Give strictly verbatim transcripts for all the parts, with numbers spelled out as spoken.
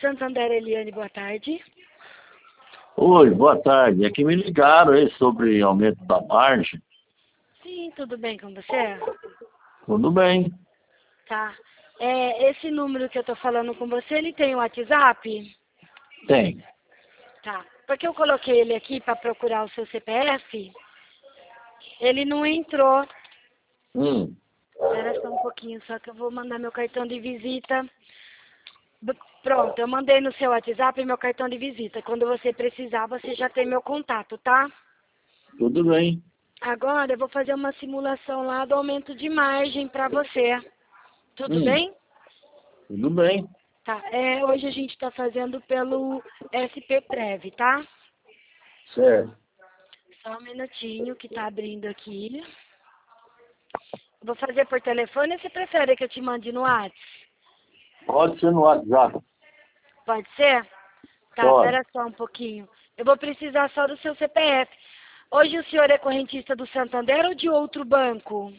Santander, Eliane, boa tarde. Oi, boa tarde. É que me ligaram aí sobre aumento da margem. Sim, tudo bem com você? Tudo bem. Tá. É, esse número que eu tô falando com você, ele tem o WhatsApp? Tem. Tá. Porque eu coloquei ele aqui para procurar o seu C P F, ele não entrou. Hum. Espera só um pouquinho, só que eu vou mandar meu cartão de visita. B- Pronto, eu mandei no seu WhatsApp meu cartão de visita. Quando você precisar, você já tem meu contato, tá? Tudo bem. Agora eu vou fazer uma simulação lá do aumento de margem para você. Tudo Hum. bem? Tudo bem. Tá. É, hoje a gente está fazendo pelo S P Prev, tá? Certo. Só um minutinho que tá abrindo aqui. Vou fazer por telefone ou você prefere que eu te mande no WhatsApp? Pode ser no WhatsApp. Pode ser? Tá, Pode. espera só um pouquinho. Eu vou precisar só do seu C P F. Hoje o senhor é correntista do Santander ou de outro banco?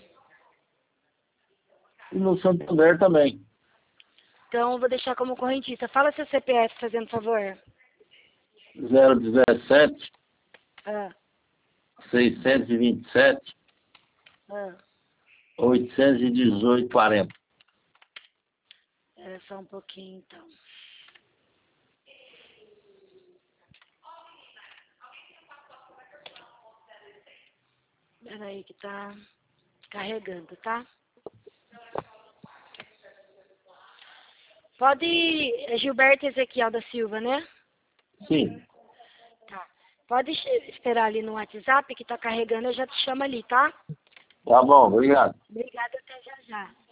E no Santander também. Então eu vou deixar como correntista. Fala seu C P F, fazendo favor. zero dezessete, Ah, seiscentos e vinte e sete, ah. oitocentos e dezoito, quarenta. Espera só um pouquinho, então. Espera aí que tá carregando, tá? Pode... É Gilberto Ezequiel da Silva, né? Sim. Tá. Pode che- esperar ali no WhatsApp que tá carregando, eu já te chamo ali, tá? Tá bom, obrigado. Obrigada, até já já.